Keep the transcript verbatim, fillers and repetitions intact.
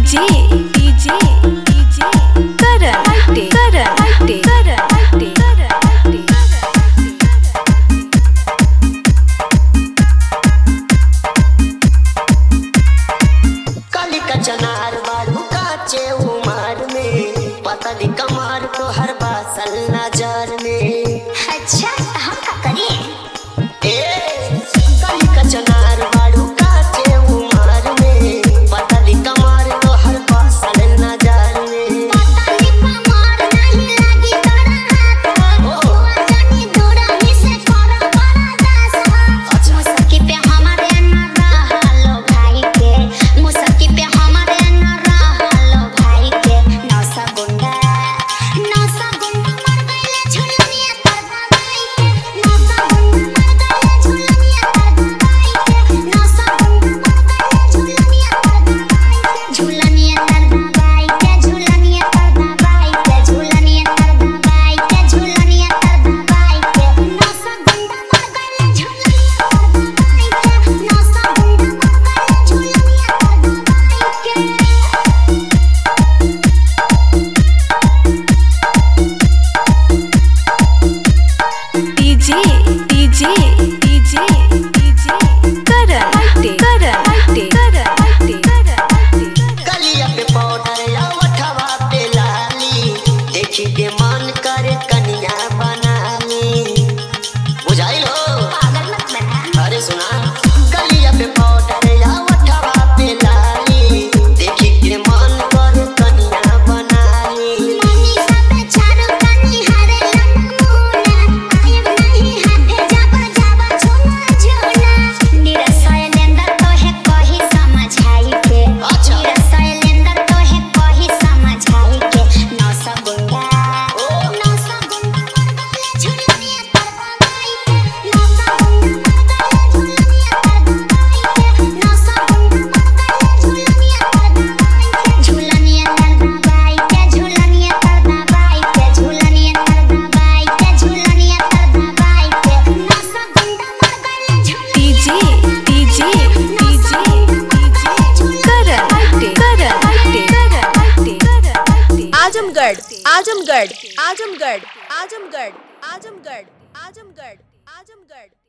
DJ DJ DJ करण हटे करण हटे करण हटे करण हटे काली का चनार बारू काचे उमर में पतली कमर को हर बासल नजर में। अच्छा हम का करिए ए काली का चनार बारू काचे उमर में पतली कमर को हर बासल नजर में। पतली कमर नहीं लगी तोरा हाथ ओ जानी दूरा ही से करो बड़ा दास अच्छा मुसकी पे हमारे न रहलो भाई के मुसकी पे हमारे न रहलो भाई के नौसा गुंडा नौसा गुंडा मर गइले झुलनिया तर दबाई के नौसा गुंडा मर गइले झुलनिया तर दबाई के नौसा गुंडा मर गइले झुलनिया तर दबाई के झुलनिया तर दबाई के झुलनिया तर दबाई के झुलनिया तर दबाई के झुलनिया तर दबाई के नौसा गुंडा मर गइले झुलनिया तर दबाई के नौसा गुंडा मर गइले झुलनिया तर दबाई के डीजे डीजे डीजे डीजे करण हटे करण हटे करण हटे करण हटे गलिया पे पाउडर या वठवा पे लाली देखी के मन करे कन्या बनानी। बुझाइल हो पागल मत बना अरे सुना गलिया पे पाउडर या वठवा पे लाली देखी के मन करे कन्या बनानी। मनीषा पे चारो कनी हरे लनमुना आयब नहीं हाथे जाबा जाबा झुना झुना निरसय लेंदर तो है कही समझाई के अच्छा। निरसय लेंदर तो है कही समझाई के नौसा गुंडा ओ नौसा गुंडा मर गइले झुलनिया तर दबाई के नौसा गुंडा मर गइले झुलनिया तर दबाई के नौसा गुंडा मर गइले झुलनिया तर दबाई के झुलनिया तर दबाई के झुलनिया तर दबाई के झुलनिया तर दबाई के झुलनिया तर दबाई के नौसा गुंडा मर गइले डीजे डीजे डीजे डीजे करण हटे करण हटे करण हटे करण हटे आजमगढ़ आजमगढ़ आजमगढ़ आजमगढ़ आजमगढ़ आजमगढ़ आजमगढ़